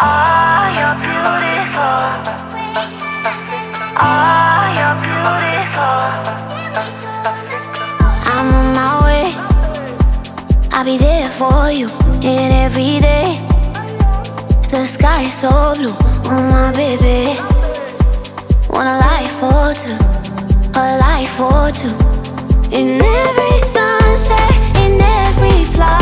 Oh, you're beautiful. Oh, you're beautiful. I'm on my way. I'll be there for you in every day. The sky is so blue, oh my baby. Want a life for two, a life for two. In every sunset, in every flight.